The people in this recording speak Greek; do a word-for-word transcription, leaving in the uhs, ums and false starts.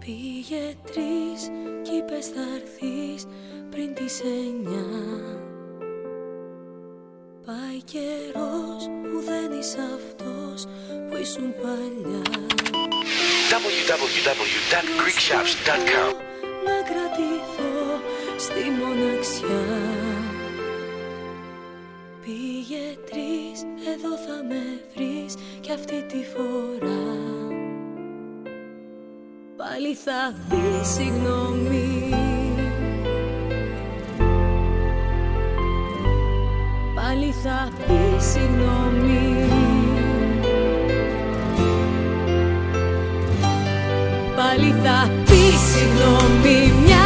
Πήγε τρεις κι είπες θα έρθεις πριν τις εννιά. Πάει καιρός που δεν είσαι αυτός που ήσουν παλιά. double-u double-u double-u dot greek shops dot com. Να κρατηθώ στη μοναξιά. Πήγε τρεις, εδώ θα με βρεις κι αυτή τη φορά. Πάλι θα πεις συγγνώμη. Πάλι θα πεις συγγνώμη. Πάλι θα πεις συγγνώμη. Μια